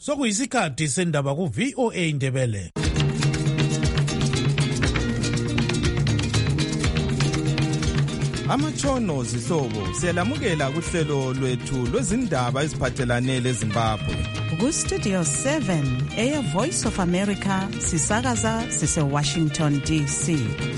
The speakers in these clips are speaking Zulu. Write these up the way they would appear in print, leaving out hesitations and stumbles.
Sokuyisikhathi sendaba ku VOA Indebele. Amatshono zihlobo siyalamukela kuhlelo lwethu lwezindaba eziphathelane leZimbabwe. Ku Studio 7 Air Voice of America sisakaza sise Washington DC.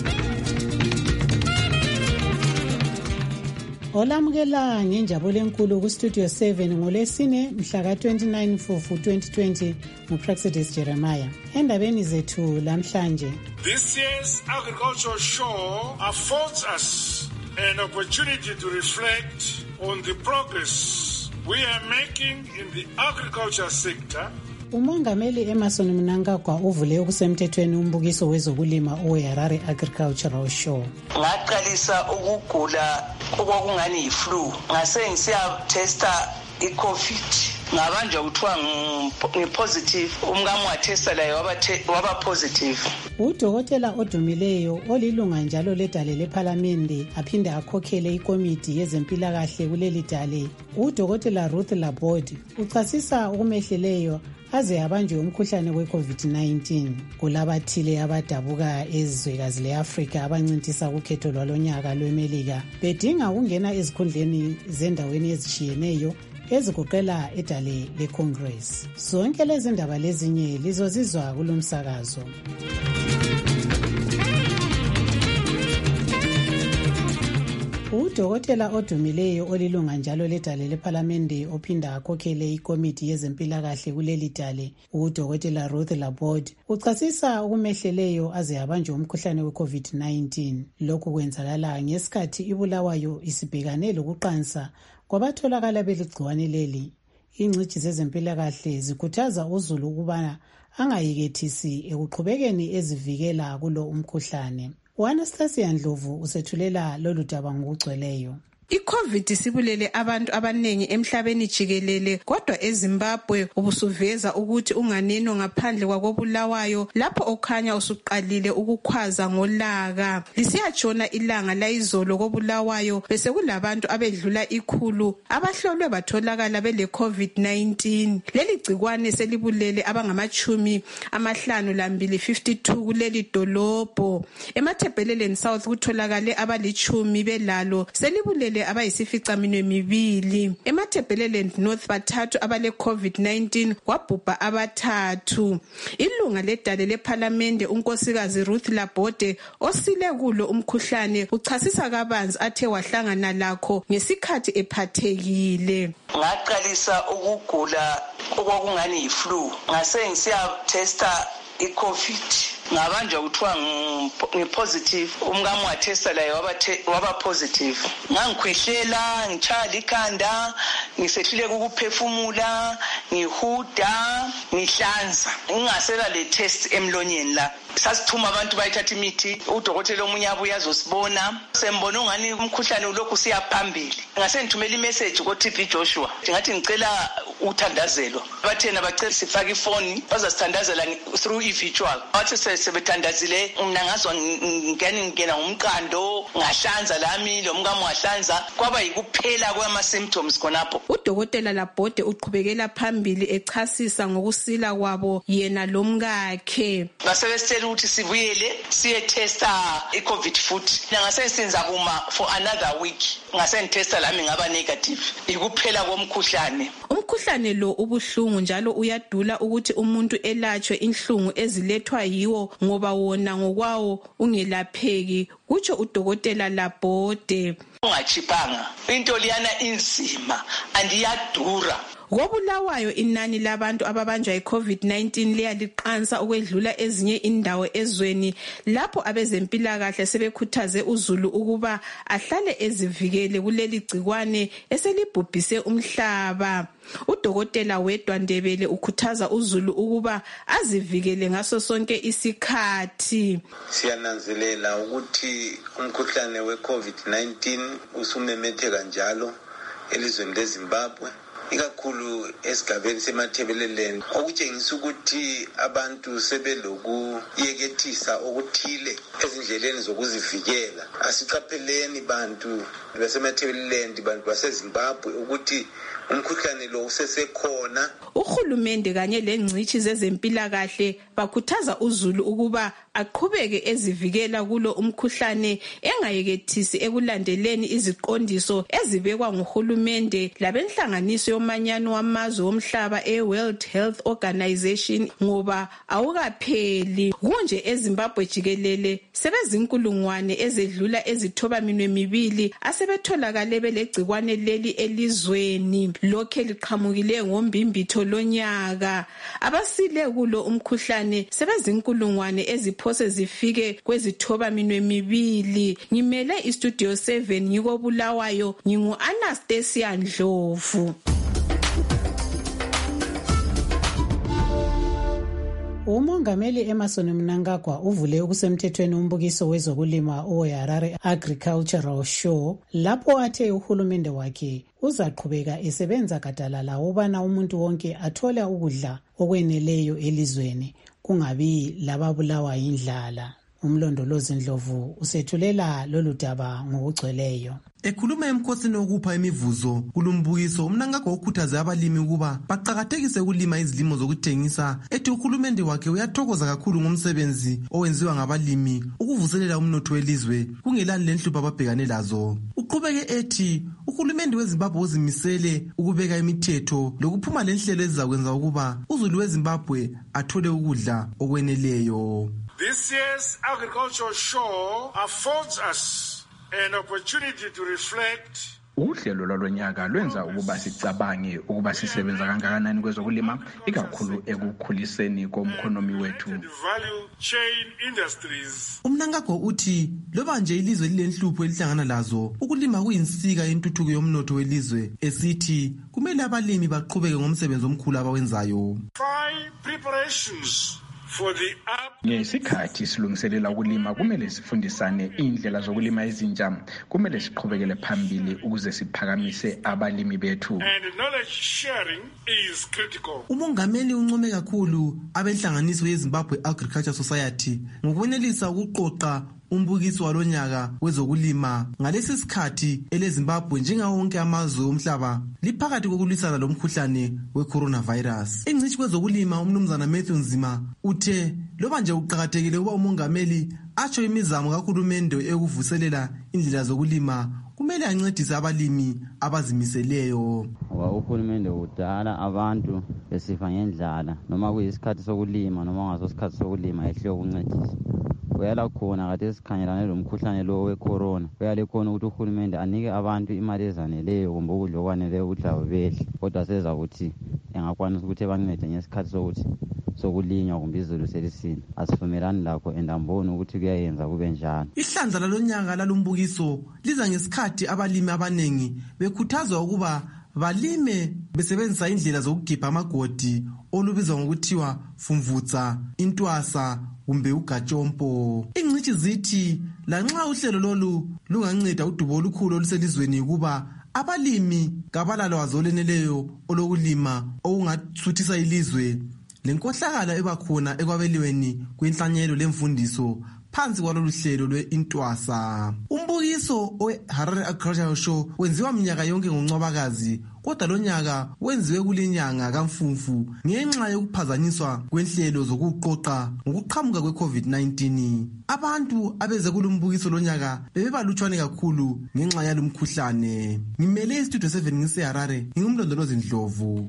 Olamukela ngenjabulo enkulu ku Studio 7 ngolesine mhla ka-29 Mfumfu 2020 nguPraxidis Jeremiah. Endabeni zethu lamhlanje. This year's agricultural show affords us an opportunity to reflect on the progress we are making in the agriculture sector. Umongameli Emerson Mnangagwa uvule okusemthethweni umbukiso wezokulima oweHarare Agricultural Show. Ngaqalisa ukugula okungani yi-flu. Ngase ngisiya testa i-COVID. Ngabanje kuthiwa ngipositive, umngamo wathesta laye waba positive. Udokotela odumileyo olilunga njalo ledale lePhalamende aphinde akhokhele ikomiti yezempilakahle kuleli dale. Udokotela Ruth Laborde uchasisa ukumehleleyo aze abanjwe umkhuhlane we-COVID-19 kulabathile abadabuka ezwekazi le-Afrika abancintisa ukhetho lwalonyaka lweMelika bedinga ukungena ezikhundleni zendaweni ezitshiyeneyo ezigoqela edale le-Congress. Zonke lezi ndaba lezinye lizozizwa kulomsakazo. Udokotela odumileyo olilunga njalo ledale lePhalamende ophinda akhokhele ikomiti yezempilakahle kuleli dale, udokotela Ruth Laborde uchasisa ukumehleleyo aze abanjwe umkhuhlane we-COVID-19. Lokhu kwenzakala ngesikhathi iBulawayo isibhekane lokuqansa kwabatholakala beligciwane leli. Ingcitshi zezempilakahle zikhuthaza uzulu ukubana angayekethisi ekuqhubekeni ezivikela kulo umkhuhlane. Anastasia Ndlovu usethulela lolu daba ngokugcweleyo. iCovid sibulele abantu abanengi emhlabeni jikelele, kodwa eZimbabwe ubusuveza ukuthi unganeno ngaphandle kwakoBulawayo lapho okhanya usuqalile ukukhwaza ngolaka. Lisiyatshona ilanga layizolo koBulawayo bese kulabantu abedlula 100 abahlolwe batholakala bele COVID-19. Leli gcikwane selibulele abangama52 kuleli dolobho. EMatabeleland South kutholakale abali10 belalo selibulele abayisificaminwembili. EMatabeleland North bathathu abale COVID-19 kwabhubha 3. Ilunga ledale lePhalamende unkosikazi Ruth Laborde osile kulo umkhuhlane uchasisa kabanzi athe wahlangana lakho ngesikhathi ephathekile. Ngaqalisa ukugula okungani yi-flu. Ngase ngisiya testa i-COVID. Ngabanje kuthiwa ngipositive, umngamo wathesta laye waba positive. Ngangikhwehlela, ngitshaya likhanda, ngisehluleka ukuphefumula, ngihuda, ngihlanza. Ngingasela le test emlonyeni la. Sasithuma abantu bayithatha imithi, udokotela omunye abuya azosibona. Sembona ungani umkhuhlane ulokhu siyaphambili. Ngase ngithumela imessage ku TB Joshua. Ngathi ngicela uthandazelo. Bathena bacela sifake ifoni, bazasithandazela through i-virtual. Bathi sebethandazile mina ngazwa ngingena umqando, ngahlanza lami lo mngamo wahlanza, kwaba yikuphela kwama symptoms khonapho. Udokotela Laborde uqhubekela phambili echasisa ngokusila kwabo yena lomkakhe. Basebesela ukuthi sibuyele siye testa iCovid futhi. Ngase senza kuma for another week. Ngase ngitesta lami ngaba negative. Ikuphela komkhuhlane. Umkhuhlane lo ubuhlungu njalo uyadula ukuthi umuntu elatshwe inhlungu ezilethwa yiwo ngoba wona ngokwawo ungelapheki, kutsho udokotela Laborde. Ungachipanga into liyana inzima andiyadura. KoBulawayo inani labantu ababanjwa iCovid-19 liyaliqansa ukwedlula ezinye indawo ezweni, lapho abezempilakahle sebekhuthaze uzulu ukuba ahlale ezivikele kuleli gcikwane eselibhubhise umhlaba. Udokotela Wedwa Ndebele ukhuthaza uzulu ukuba azivikele ngaso sonke isikhathi. Siyananzelela ukuthi umkhuhlane weCovid-19 usumemetheka njalo elizweni leZimbabwe, ikakhulu esigabeni seMatabeleland, okutshengisa ukuthi abantu sebelokuyekethisa okuthile ezindleleni zokuzivikela. Asiqapheleni bantu baseMatabeleland, bantu baseZimbabwe, ukuthi umkhuhlane lo usesekhona. Uhulumende kanye lengcitshi zezempilakahle bakhuthaza uzulu ukuba aqhubeke ezivikela kulo umkhuhlane, engayekethisi ekulandeleni iziqondiso ezibekwa nguhulumende labenhlanganiso yomanyano wamazwe womhlaba e-World Health Organization, ngoba awukapheli. Kunje eZimbabwe jikelele sebezinkulungwane ezedlula ezithobaminwe mibili asebetholakale belegcikwane leli elizweni, lokhe liqhamukile ngombimbitho lonyaka. Abasile kulo umkhuhlane sebezinkulungwane eziphose zifike kwezithobaminwe mibili. Ngimele iStudio 7 ngikobulawayo, ngingu-Anastasia Ndlovu. Umongameli Emmerson Mnangagwa uvule okusemthethweni umbukiso wezokulima oHarare Agricultural Show, lapho athe uhulumende wakhe uzaqhubeka esebenza gadalala ukubana umuntu wonke athole ukudla okweneleyo elizweni, kungabi lababulawa yindlala. Umlondolozi Ndlovu usethulela lolu daba ngokugcweleyo. Ekhuluma emkhosini wokupha imivuzo kulumbukiso, uMnangagwa ukhuthaze abalimi ukuba baqakathekise ukulima izilimo zokuthengisa, ethi uhulumende wakhe uyathokoza kakhulu ngomsebenzi owenziwa ngabalimi ukuvuselela umnotho welizwe kungelani lenhlupho ababhekane lazo. Uqhubeke ethi uhulumende weZimbabwe uzimisele ukubeka imithetho lokuphuma lenhlelo ezizakwenza ukuba uzulu weZimbabwe athole ukudla okweneleyo. This year's agricultural show affords us an opportunity to reflect. Uhlelo lwalonyaka lwenza ukuba sicabange ukuba sisebenza kangakanani kwezokulima, ikakhulu ekukhuliseni komkhonomi wethu. uMnangagwa uthi loba nje ilizwe lilenhlupho elihlangana lazo, ukulima kuyinsika yentuthuko yomnotho welizwe, esithi kumele abalimi baqhubeke ngomsebenzi omkhulu abawenzayo. Ngesikhathi silungiselela ukulima, kumele sifundisane indlela zokulima ezintsha. Kumele siqhubekele phambili ukuze siphakamise abalimi bethu. Umongameli uncome kakhulu abenhlanganiso yeZimbabwe Agriculture Society ngokwenelisa ukuqoqa umbukiso walonyaka wezokulima ngalesi sikhathi eleZimbabwe njengawo wonke amazwe omhlaba liphakathi kokulwisana lomkhuhlane we-coronavirus. Ingcitshi kwezokulima umnumzana Matthew Nzima uthe loba nje uqhakathekile ukuba umongameli atsho imizamo kahulumende ekuvuselela indlela zokulima, kumele ancedise abalimi abazimiseleyo. Uhulumende udala abantu besifa ngendlala, noma kuyisikhathi sokulima noma ngaso isikhathi sokulima ehle ukuncedisa. Uyala khona kade sikhangelane lomkhuhlane lo wecorona, uyale khona ukuthi uhulumende anike abantu imali ezaneleyo kumbe ukudla okwaneleyo ukuthi labo bedle, kodwa seza ukuthi engakwanisa ukuthi ebancede ngesikhathi sokuthi sokulinywa kumbe izulu selisina. Asivumelani lakho endamboni ukuthi kuyayenza kube njalo. Ihlandla lalonyaka lalombukiso liza ngesikhathi abalimi abanengi bekhuthazwa ukuba balime besebenzisa indlela zokugibha amagodi olubizwa ngokuthiwa fumvutsa, intwasa kumbe ugatshompo. Ingcitshi zithi lanxa uhlelo lolu lunganceda udubo olukhulu oluselizweni ukuba abalimi kabalalwazi olweneleyo olokulima okungathuthisa ilizwe, lenkohlakala ebakhona ekwabeliweni kwenhlanyelo lemfundiso phansi kwalolu hlelo lwe-intwasa. Umbukiso we-Harare Agricultural Show wenziwa minyaka yonke ngoNcwabakazi, kodwa lo nyaka wenziwe kulenyanga kaMfumfu ngenxa yokuphazanyiswa kwenhlelo zokuqoqa ngokuqhamuka kwe-COVID-19. Abantu abeze kulumbukiso lo nyaka bebebalutshwane kakhulu ngenxa yalomkhuhlane. Ngimele iStudio 7 ngiseHarare, ngingumlondolozi Ndlovu.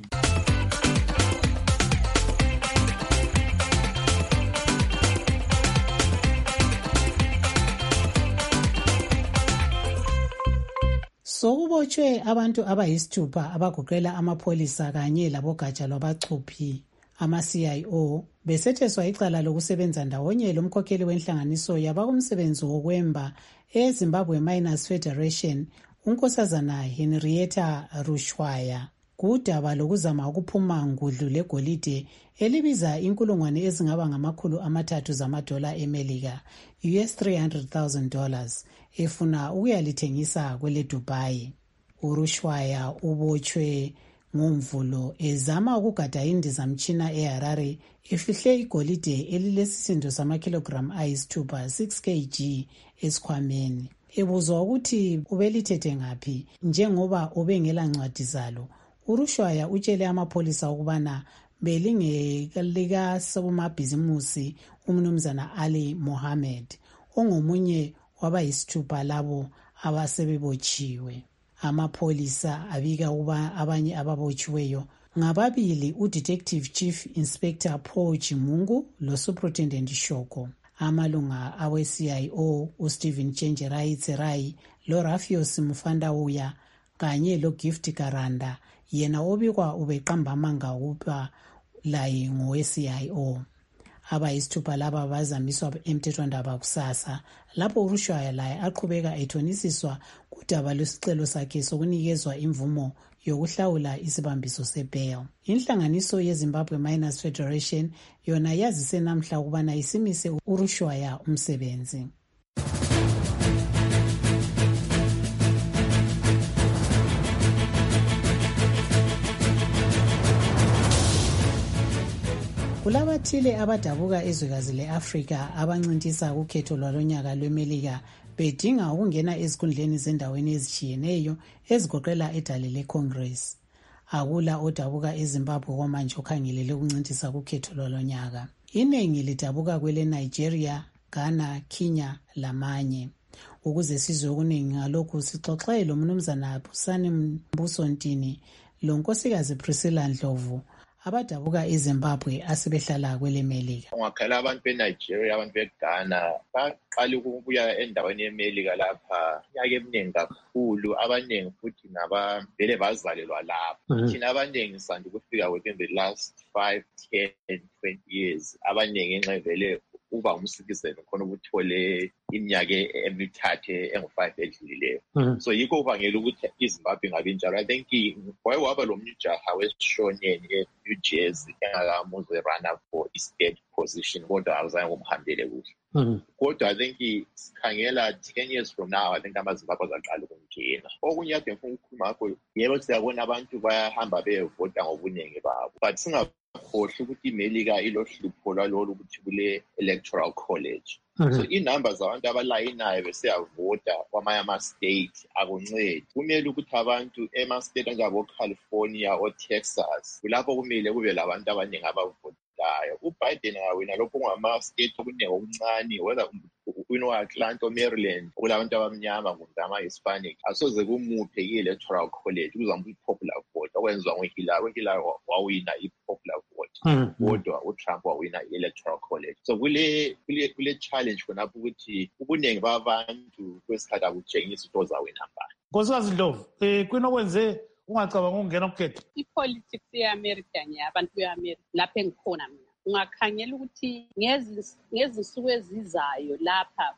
Sokubotshwe abantu abayisithupha abagoqela amapholisa kanye labogatsha lwabachuphi ama-CIO besetheswa icala lokusebenza ndawonye lomkhokheli wenhlanganiso yabakumsebenzi wokwemba eZimbabwe Miners Federation unkosazana Henrietta Rushwaya kudaba lokuzama ukuphuma ngudlu legolide elibiza inkulungwane ezingaba ngama300 zamadola eMelika, $300,000, efuna ukuyalithengisa kwele Dubai. uRushwaya ubotshwe ngomvulo ezama ukugada indizamtshina eHarare efihle igolide elilesisindo samakilogram ayisithupha 6 kg esikhwameni. Ebuzwa ukuthi ubelithethe ngaphi njengoba ubengela ncwadi zalo, uRushwaya utshele amapholisa ukubana belingelika somabhizimusi umnumzana Ali Mohammed ongomunye wabayisithupha labo abasebebotshiwe. Amapholisa abika ukuba abanye ababotshiweyo ngababili uDetective Chief Inspector Paul Chimungu loSuperintendent Shoko. Amalunga awe-CIO uStephen Chenjerai Tserai loRafios Mufandauya kanye loGift Karanda yena obikwa ubeqamba amanga ukuba laye ngowe-CIO. Abayisithupha laba bazamiswa emthethwandaba kusasa lapho uRushwaya laye aqhubeka ethonisiswa kudaba lwesicelo sakhe sokunikezwa imvumo yokuhlawula isibambiso sebail. Inhlanganiso yeZimbabwe Miners Federation yona yazise namhla ukubana isimise uRushwaya umsebenzi. Kulabathile abadabuka ezwekazi le-Afrika abancintisa kukhetho lwalonyaka lweMelika bedinga ukungena ezikhundleni zendaweni ezitshiyeneyo ezigoqela edale leCongress. Akula odabuka eZimbabwe kwamanje okhangelele ukuncintisa kukhetho lwalonyaka. Iningi lidabuka kwele Nigeria, Ghana, Kenya lamanye. Ukuze sizwe okuningi ngalokhu sixoxe lo mnumzana Busani Mbusontini lonkosikazi Priscilla Ndlovu abadabuka eZimbabwe asebehlala kwele Melika. Ungakhala abantu beNigeria, abantu beGhana baqala ukubuya endaweni yeMelika lapha nyaka eminingi kakhulu, abaningi futhi vele bazalelwa lapha. Thina abaningi sandi ukufika within the last 5, 10, 20 years. Abaningi ngenxa vele uba umcitizen khona ukuthole iminyaka emithathu engu5 edlulileyo. So yikho ubangela ukuthi iZimbabwe ngabe njalo. I think waba lo mjaha wesishoneni eNew Jersey engakamuzwe runner for i-state position kodwa azange kumhambele kuhle. Kodwa I think sikhangela 10 years from now, I think amaZimbabwe azaqala ukungena. Okunye ade ngifuna ukukhuluma ngakho, yebo siyabona abantu bayahamba beyevota ngobuningi babo, but singakhohlwa ukuthi iMelika ilohlupho lwalolu ukuthi kule electoral college. So inamba zabantu abalayinayo besiyavota kwamanye ama-state akuncedi. Kumele ukuthi abantu ema-state anjengabo-California o-Texas kulapho kumele kube labantu abaningi abavotayo. UBiden ngawina lokho ngama-state okuningi okuncane, whether uno-Atlanta o-Maryland kulabantu abamnyama kumbe ama-Hispanic, asoze kumuphe i-electoral college kuzamuphe i-popular vote okwenziwa ngoHillary wawina i-popular vote kodwa uTrump wawina i-electoral college. So kule challenge khonapho ukuthi ubuningi babantu kwesikhathi akutshengisa ukuthi ozawina mbani. Nkosikazi Ndlovu, kwinokwenze ungacabanga ukungena ukhetho? I-politics ye-America ngeyabantu be-America lapho engikhona mina. Ungakhangela ukuthi ngezinsuku ezizayo lapha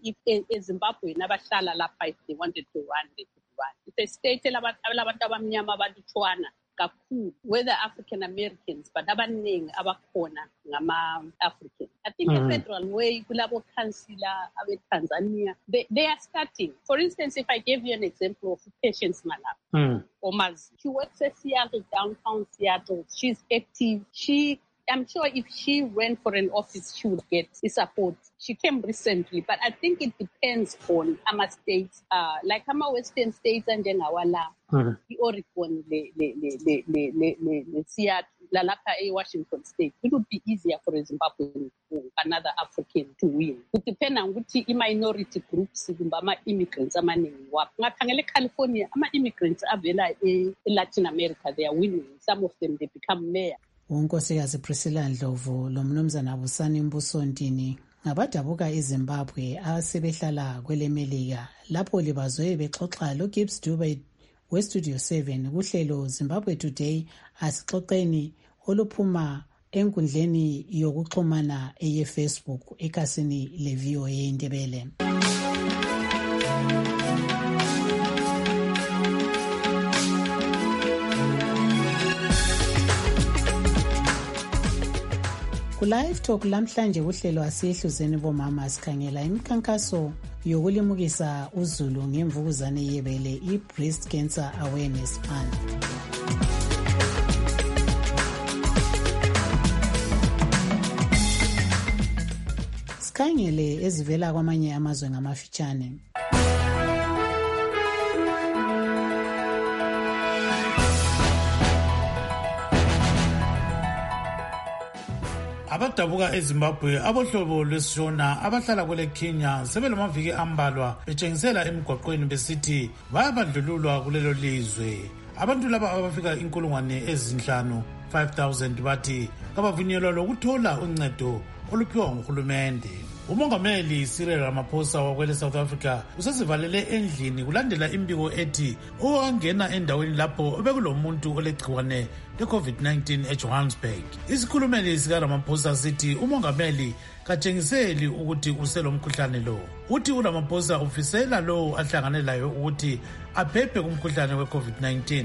eZimbabwe nabahlala lapha if they wanted to run, they could run. It's a state labantu abamnyama abalutshwana kakhulu, whether African Americans, but abaningi abakhona ngama-African. I think the federal way kulabo councillor abe-Tanzania, they are starting. For instance, if I gave you an example of Patience Malapa, Omazi, she works at Seattle, downtown Seattle. She's active. I'm sure if she ran for an office, she would get the support. She came recently, but I think it depends on our states, like our Western states and then our the Oregon, the Seattle, Lalapa, Washington State. It would be easier for a Zimbabwean or another African to win. It depends on which minority groups, immigrants, California, immigrants are in Latin America. They are winning. Some of them, they become mayor. Unkosikazi Priscilla Ndlovu lo mnumzana Busani Mbusontini ngabadabuka eZimbabwe asebehlala kwele Melika lapho libazwe bexoxa lo Gibbs Dube weStudio 7 kuhlelo Zimbabwe Today asixoxeni oluphuma enkundleni yokuxhumana eyeFacebook ekasini leVOA Indebele. Live Talk lamhlanje uhlelo asihluzeni bomama sikhangela imikhankaso yokulimukisa uZulu ngemvukuzane yebele i-Breast Cancer Awareness Fund. Sikhangele ezivela kwamanye amazwe ngamafitshane. Abadabuka eZimbabwe abohlobo lwesishona abahlala kwele Kenya sebelamaviki ambalwa betshengisela emigwaqweni besithi bayabandlululwa kulelo lizwe. Abantu laba abafika 5,000 bathi kabavunyelwa lokuthola uncedo oluphiwa nguhulumende. Umongameli Cyril Ramaphosa wakwele South Africa usesivalele endlini kulandela imbiko ethi owangena endaweni lapho bekulomuntu olegciwane le-COVID-19 eJohannesburg. Isikhulumeli sika Ramaphosa sithi umongameli katshengiseli ukuthi uselomkhuhlane lo. Uthi uRamaphosa ufisela lo ahlangane layo ukuthi aphephe kumkhuhlane we-COVID-19.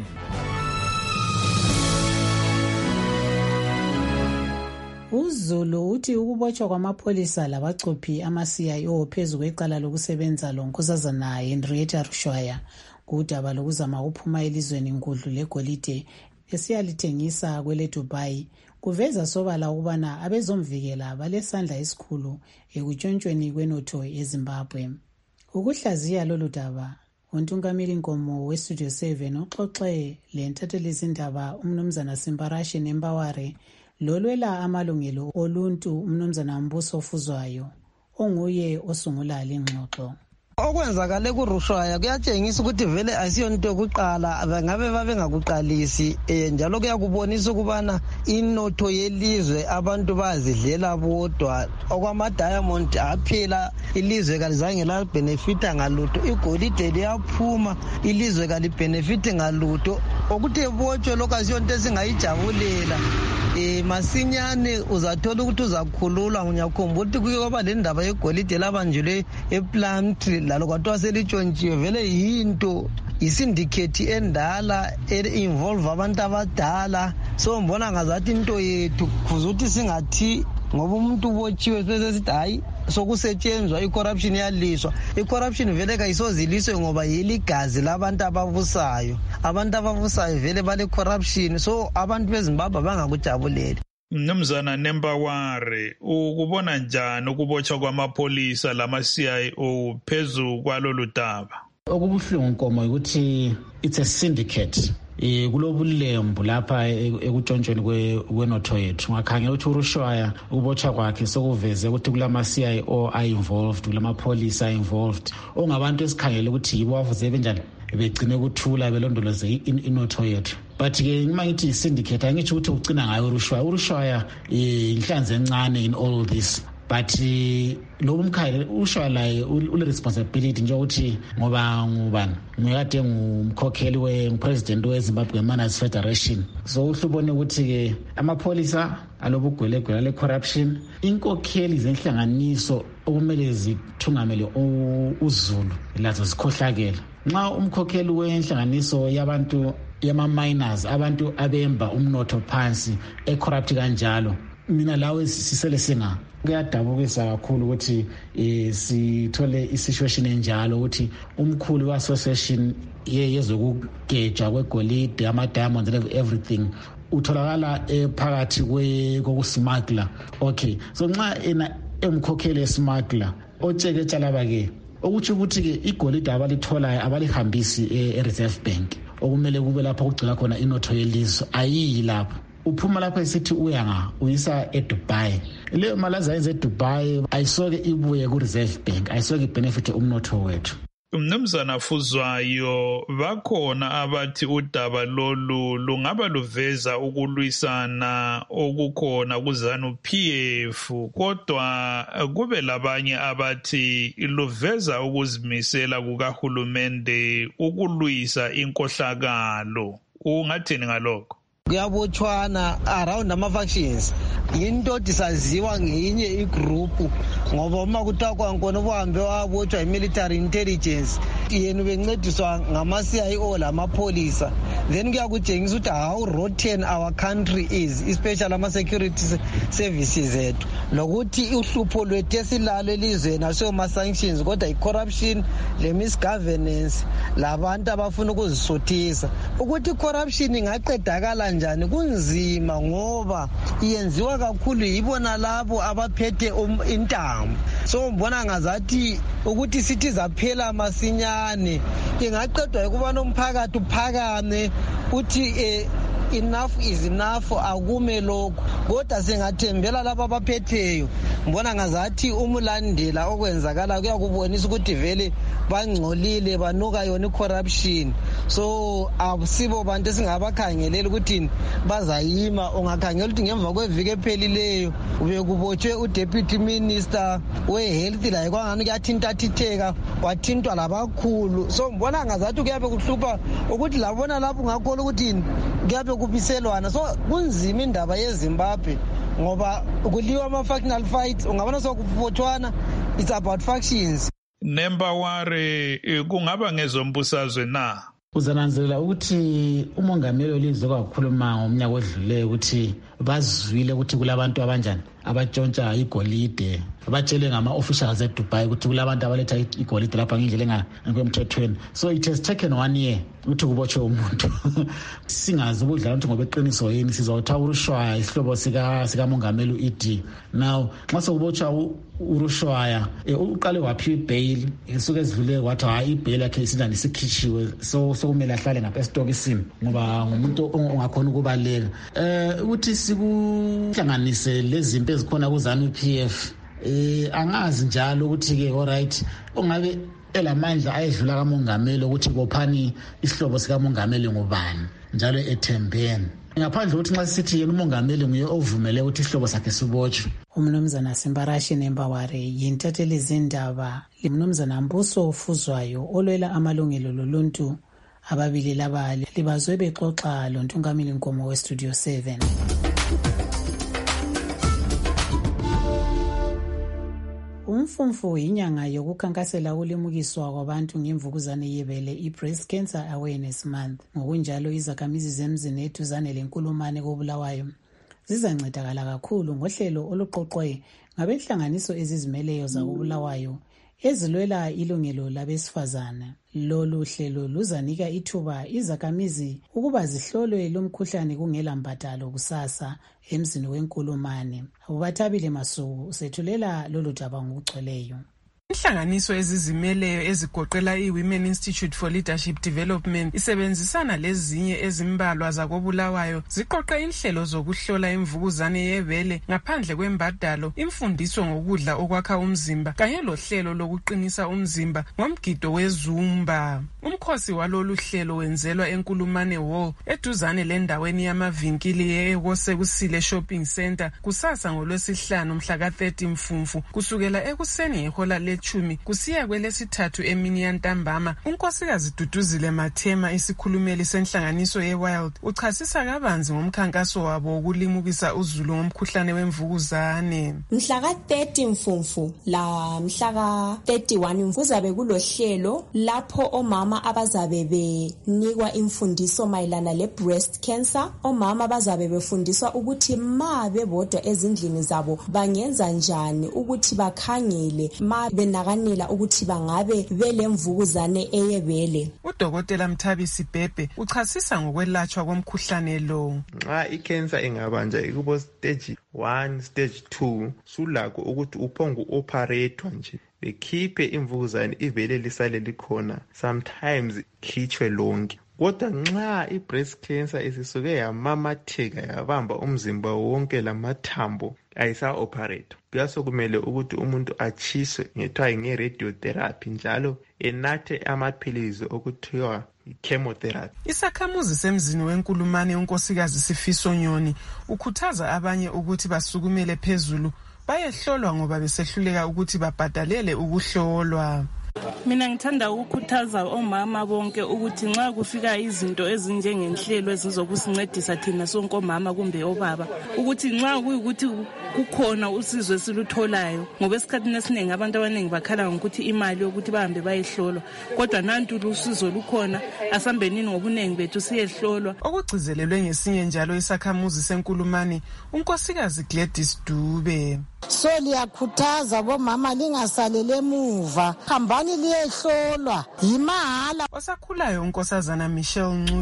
uZulu uthi ukubotshwa kwamapholisa labacuphi ama-CIO phezu kwecala lokusebenza lonkosazana Henrietta Rushwaya kudaba lokuzama ukuphuma elizweni ngudlu legolide esiyalithengisa kwele Dubai kuveza sobala ukubana abezomvikela balesandla esikhulu ekutshontshweni kwenotho eZimbabwe. Ukuhlaziya lolu daba uNtungameli Nkomo weStudio 7 uxoxe lentathelizindaba umnumzana Simparashi Nembaware lolwela amalungelo oluntu umnumzana Mbuso Fuzwayo onguye osungula lengxoxo. Okwenzakale kuRushwaya kuyatshengisa ukuthi vele asiyonto yokuqala bangabe babengakuqalisi njalo kuyakubonisa ukubana inotho yelizwe abantu bazidlela bodwa okwama-diamond aphela ilizwe kalizange labenefita ngalutho igolide liyaphuma ilizwe kalibhenefite ngalutho okuthi ebotshwe lokho asiyonto esingayijabulela. Masinyane uzathola ukuthi uzakhululwa ngiyakhumbula ukuthi kuke kwaba le ndaba yegolide labanjulwe ePlumtree lalo kwathiwa selitshontshiwe vele yinto isindicate endala involve abantu abadala so mbona ngazathi into yethu kuze ukuthi singathi ngoba umuntu ubotshiwe sesithi hayi sokusetshenzwa icorruption yaliswa. Icorruption vele kayisoziliswe ngoba yiligazi labantu abavusayo. Abantu abavusayo vele bale corruption so abantu beZimbabwe bangakujabuleli. Mnumzana Nembaware, ukubona njani ukubotshwa kwamapholisa lama-CIO phezu kwalolu daba? Okubuhlungu Nkomo ukuthi it's a syndicate. Kulobulembu lapha ekutshontshweni kwenotho yethu. Ngakhangela ukuthi uRushwaya ukubotshwa kwakhe sokuveze ukuthi kulama-CIO are-involved, kulamapholisa are-involved. Ongabantu esikhangele ukuthi yibo bavuze benjani begcine ukuthula belondoloze inotho yethu. But-ke uma ngithi syndicate angitsho ukuthi ugcina ngayo uRushwaya inhlanzi encane in all this. But lobu mkhaya uShwaya laye ule-responsibility njengokuthi ngoba ngubani ngikade ngumkhokheli wepresident weZimbabwe Miners Federation. So uhlubone ukuthi-ke amapholisa alobugwelegwele le-corruption inkokheli zenhlanganiso okumele zithungamele uZulu lazo zikhohlakele. Nxa umkhokheli wenhlanganiso yabantu yama-miners abantu abemba umnotho phansi ecorrupt kanjalo mina lawe sisele singa kuyadabukisa kakhulu ukuthi sithole isituation enjalo ukuthi umkhulu we-association yezokugejwa kwegolide ama-diamonds and everything utholakala phakathi kokusmagla. Okay, so nxa emkhokheli esmagla otsheke laba-ke okutsho ukuthi-ke igolide abalitholayo abalihambisi e-Reserve Bank okumele kube lapho kugcina khona inotho yelizwe ayiyi lapho. Uphuma lapha esithi uyisa eDubai. Leyo mali azayenza eDubai ayisoke ibuye ku-Reserve Bank, ayisoke ibenefit umnotho wethu. Mnumzana Fuzwayo, bakhona abathi udaba lolu lungaba luveza ukulwisana okukhona kuZANU-PF, kodwa kube labanye abathi luveza ukuzimisela kukahulumende ukulwisa inkohlakalo. Ungathini ngalokho? Kuyabotshwana around ama-factions yinto disaziwa ngeyinye igrupu ngoba uma kuthiwa kwankona ubuhambe wabotshwa i-military intelligence yena bencediswa ngama-CIO lamapholisa then kuyakutshengisa ukuthi how rotten our country is especially ama-security services ethu lokuthi uhlupho lwethu esilalo elizweni asiyoma-sanctions kodwa i-corruption le-misgovernance labantu abafuna ukuzisuthisa ukuthi i-corruption ingaqedakala njani kunzima ngoba iyenziwa kakhulu yibona labo abaphethe intambo. So mbona ngazathi ukuthi sithi zaphela masinyane ingaqedwa ukubana umphakathi uphakame uthi enough is enough, akume lokho kodwa singathembela laba abaphetheyo. Mbona ngazathi umulandela okwenzakala kuyakubonisa ukuthi vele bangcolile banuka yona corruption. So asibo bantu singabakhangelela ukuthi bazayima. Ungakhangela ukuthi ngemva kweviki ephelileyo ubekubotshwe uDeputy Minister weHealth la kwangani kuyathintathitheka wathintwa labakhulu. So mbona ngazathi kuyabe kuhlupha ukuthi labona lapho ngakho ukuthi kuyabe kubiselwana. So kunzima indaba yeZimbabwe ngoba kuliwa ama-factional fights, ungabona sokubotshwana, it's about factions. Nembaware kungaba ngezombusazwe na? Uzananzelela ukuthi umongameli olizwe kwakhuluma ngomnyaka odluleyo ukuthi bazwile ukuthi kulabantu abanjani abatshontsha igolide, batshele ngama-officials eDubai ukuthi kulabantu abaletha igolide lapha ngendlela engemthethweni. So it has taken 1 year ukuthi kubotshwe umuntu. Singazi ubudlala ukuthi ngoba eqiniso yini sizawutha uRushwaya isihlobo sikamongameli u-ED. Now nxa sekubotshwa uRushwaya uqale waphi ibail, insuku ezidlule wathi hayi ibail yakhe isinjani isikhitshiwe, so kumele ahlale ngapha esitokisini ngoba ngumuntu ongakhona ukubaleka. Ukuthi sikuhlanganise lezimpi ezikhona kuZANU-PF, angazi njalo ukuthi ke alright ongabe elamandla ayedlula kamongameli ukuthi bophani isihlobo sikamongameli ngubani njalo ethembeni, ngaphandle ukuthi nxa sithi yena umongameli nguye ovumele ukuthi isihlobo sakhe sibotshwe. Umnumzana Simbarashi Nembaware yintatheli zindaba limnumzana Mbuso Ofuzwayo olwela amalungelo loluntu. Ababili laba libazwe bexoxa loNtungameli Nkomo weStudio 7. Umfumfu inyanga yokukhankasela ulimukiswa kwabantu ngemvukuzane yebele i-Breast Cancer Awareness Month. Ngokunjalo izakhamizi zemzini eduzane leNkulumane koBulawayo zizancedakala kakhulu ngohlelo oluqoqwe ngabenhlanganiso ezizimeleyo zakoBulawayo ezilwela ilungelo labesifazana. Lolu hlelo luzanika ithuba izakhamizi ukuba zihlolwe lomkhuhlane kungela mbadalo kusasa emzini weNkulumane. Ubathabile Masuku usethulela lolu daba ngokugcweleyo. Inhlanganiso ezizimeleyo ezigoqela iWomen Institute for Leadership Development isebenzisana lezinye ezimbalwa zakoBulawayo ziqoqe inhlelo zokuhlola imvukuzane yebele ngaphandle kwembadalo, imfundiso ngokudla okwakha umzimba kanye lohlelo lokuqinisa umzimba ngomgido weZumba. Umkhosi walolu hlelo wenzelwa eNkulumane Hall eduzane lendaweni yamavinkili yeKosekusile Shopping Center kusasa ngoLwesihlanu mhla ka-30 Mfumfu kusukela ekuseni ngehola lechumi kusiya kwelesithathu emini yantambama. Unkosikazi Duduzile Mathema, isikhulumeli senhlanganiso yeWild, uchasisa kabanzi ngomkhankaso wabo wokulimukisa uzulu ngomkhuhlane wemvukuzane. Mhla ka-30 Mfumfu la mhla ka-31 kuzabe kulohlelo lapho omama abazabe benikwa imfundiso mayelana le-breast cancer. Omama bazabe befundiswa ukuthi ma bebodwa ezindlini zabo bangenza njani ukuthi bakhangele ma benakanela ukuthi bangabe belemvukuzane eyebele. Udokotela Mthabisi Bhebhe uchasisa ngokwelatshwa komkhuhlane lo. Nxa icancer ingabanja ikubo stage 1 stage 2 sulakho ukuthi uphongu operator nje bekhiphe imvukuzane ivele lisale likhona, sometimes khitshwe lonke. Kodwa nxa i-breast cancer isisuke yamamatheka yabamba umzimba wonke lamathambo ayisa-operator, kuyasokumele ukuthi umuntu achiswe ngethiwa nge-radiotherapy njalo enathe amaphilizi okuthiwa chemotherapy. Isakhamuzi semzini weNkulumane unkosikazi Sifiso Nyoni ukhuthaza abanye ukuthi basukumele phezulu bayehlolwa ngoba besehluleka ukuthi babhadalele ukuhlolwa. Mina ngithanda ukukhuthaza omama bonke ukuthi nxa kufika izinto ezinjengenhlelo ezizokusincedisa thina sonke omama kumbe obaba, ukuthi nxa kuyikuthi kukhona usizo esilutholayo, ngoba esikhathini esiningi abantu abaningi bakhala ngokuthi imali yokuthi bahambe bayehlolwa, kodwa nantu usizo lukhona, asambenini ngobunengi bethu siyehlolwa. Okugcizelelwe ngesinye njalo isakhamuzi seNkulumane unkosikazi Gladys Dube. So liyakhuthaza bomama lingasalele emuva, hambani liyehlolwa yimahala. Osakhulayo unkosazana Michelle Ncube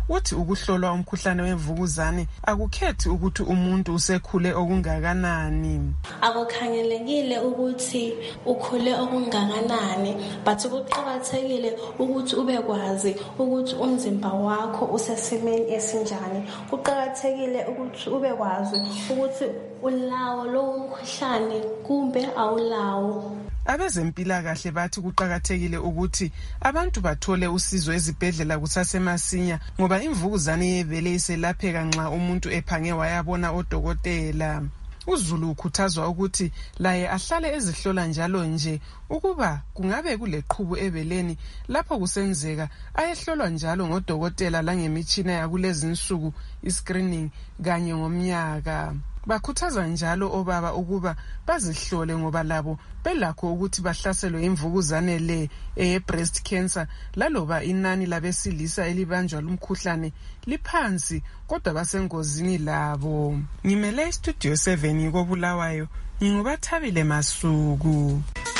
uthi ukuhlolwa umkhuhlane wemvukuzane akukhethi ukuthi umuntu usekhule okungakanani. Akukhangelekile ukuthi ukhule okungakanani, but kuqakathekile ukuthi ubekwazi ukuthi umzimba wakho usesimeni esinjani. Kuqakathekile ukuthi ubekwazi ukuthi ulawo lowo mkhuhlane kumbe awulawo. Abezempilakahle bathi kuqakathekile ukuthi abantu bathole usizo ezibhedlela kusasemasinya ngoba imvukuzane yebele iselapheka nxa umuntu ephange wayabona odokotela. uZulu ukhuthazwa ukuthi laye ahlale ezihlola njalo nje ukuba kungabe kuleqhubu ebeleni lapho kusenzeka ayehlolwa njalo ngodokotela langemitshina yakulezi insuku iscreening kanye ngomnyaka. Bakhuthaza njalo obaba ukuba bazihlole ngoba labo belakho ukuthi bahlaselwe imvukuzane le breast cancer laloba inani labesilisa elibanjwa lumkhuhlane liphansi kodwa basengozini labo. Ngimele Studio 7 koBulawayo ngingubathabile Masuku.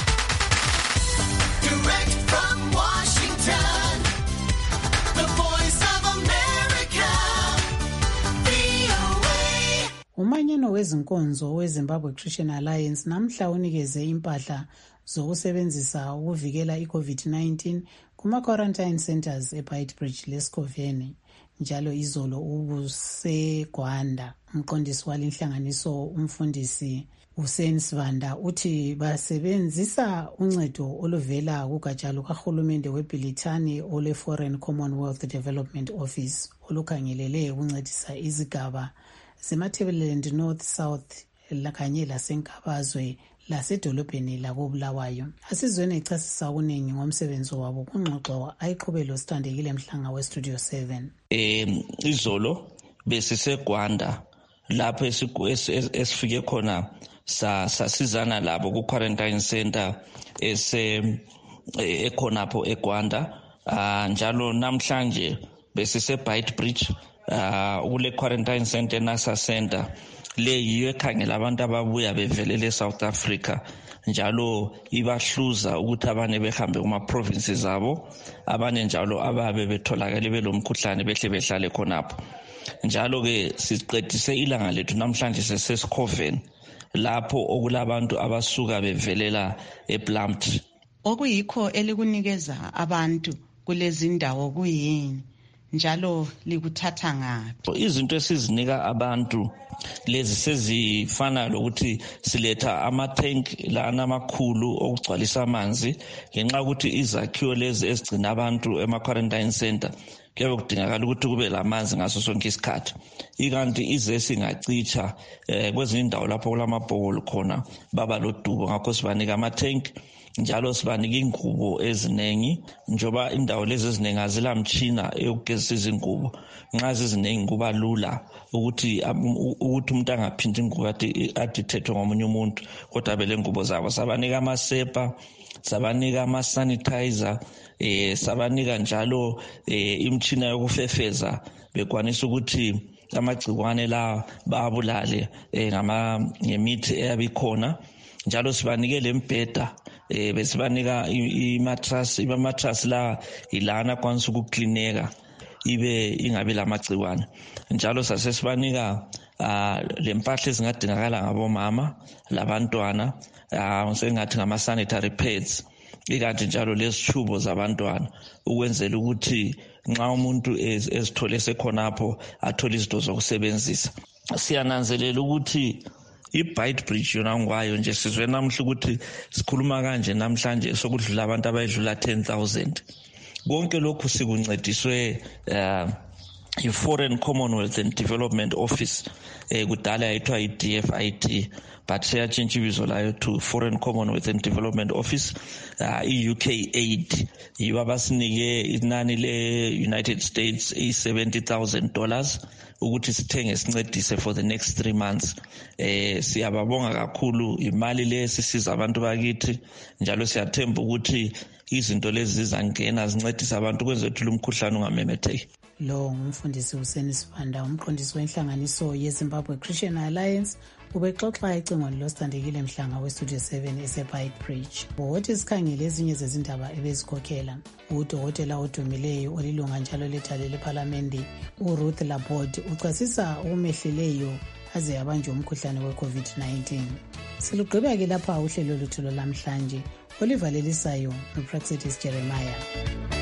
Umanyano wezinkonzo weZimbabwe Christian Alliance namhla unikeze impahla zokusebenzisa ukuvikela iCovid-19 kuma-quarantine centers eBeitbridge leScoveni. Njalo izolo ubuseGwanda. Umqondisi walinhlanganiso umfundisi Hussein Sivanda uthi basebenzisa uncedo oluvela kugatsha lukahulumende weBhilithani ole-Foreign Commonwealth Development Office olukhangelele ukuncedisa izigaba zeMatabeleland North South kanye laseNkabazwe lasedolobheni lakoBulawayo. Asizweni echasisa okuningi ngomsebenzi wabo kungxoxo ayiqhubelo Sithandekile Mhlanga weStudio 7. Izolo besiseGwanda lapho esifike khona sasizana labo ku-quarantine center ekhonapho eGwanda. Njalo namhlanje besiseBeitbridge kule quarantine center NASA center le yiyo ekhangela abantu ababuya bevelele eSouth Africa njalo ibahluza ukuthi abanye behambe kuma provinces zabo abanye njalo ababe betholakala belomkhuhlane behle behlale khonapho. Njalo ke siqedise ilanga lethu namhlanje sesesikhofeni lapho okulabantu abasuka bevelela eBlumpton. Okuyikho elikunikeza abantu kulezi ndawo kuyini njalo likuthatha ngaphi? Izinto esizinika abantu lezi sezifana lokuthi siletha ama-tank lana amakhulu okugcwalisa amanzi ngenxa ukuthi izakhiwo lezi ezigcina abantu ema-quarantine center kuyabe kudingakala ukuthi kube lamanzi ngaso sonke isikhathi. Ikanti izesi ingacitsha kwezinye indawo lapho kulamabhokolo khona baba lodubo, ngakho sibanika ama-tank njalo sibanika ingubo ezinengi njoba indawo lezi ezinengi azila mtshina eyokugezisa izingubo. Nxa zizinengi kuba lula ukuthi umuntu angaphindi ingubo athi thethwe ngomunye umuntu kodwa bele ngubo zabo. Sabanika amasepa, sabanika ama-sanitizer, sabanika njalo imtshina yokufefeza bekwanisa ukuthi amagcikwane la babulale ngemithi eyabikhona. Njalo sibanike lembheda besibanika imattress la ilana kwanisa ukuklineka ibe ingabi lamagcikwane. Njalo sasesibanika lempahla ezingadingakala ngabomama labantwana sengathi ngama-sanitary pads ikanti njalo lesitshubo zabantwana ukwenzela ukuthi nxa umuntu ezithole sekhonapho athole izinto zokusebenzisa. Siyananzelela ukuthi iBeitbridge yona ngwayo nje sizwe namhla ukuthi sikhuluma kanje namhlanje sokudlula abantu abayidlula 10,000. Konke lokhu sikuncediswe i-Foreign Commonwealth and Development Office kudala yayithiwa i-DFID but seyatshintsha ibizo layo to Foreign Commonwealth and Development Office. I-UK Aid yibo abasinike inani le-United States $70,000 ukuthi sithenge sincedise for the next 3 months. Siyababonga kakhulu imali le sisiza abantu bakithi njalo siyathemba ukuthi izinto lezi zizangena zincedise abantu kwenza ukuthi lumkhuhlane ungamemetheki. Lo ngumfundisi Hussein Sibanda, umqondisi wenhlanganiso yeZimbabwe Christian Alliance, ubexoxa ecingweni losithandekile Mhlanga weStudio 7 eseBeitbridge. Wothi sikhangele ezinye zezindaba ebezikhokhela. Udokotela odumileyo olilunga njalo lethala lephalamende uRuth Laborde uchasisa okumehleleyo aze abanjwe umkhuhlane we-COVID-19. Silugqiba-ke lapha uhlelo lwethu lwalamhlanje olivalelisayo noPraxedis Jeremiah.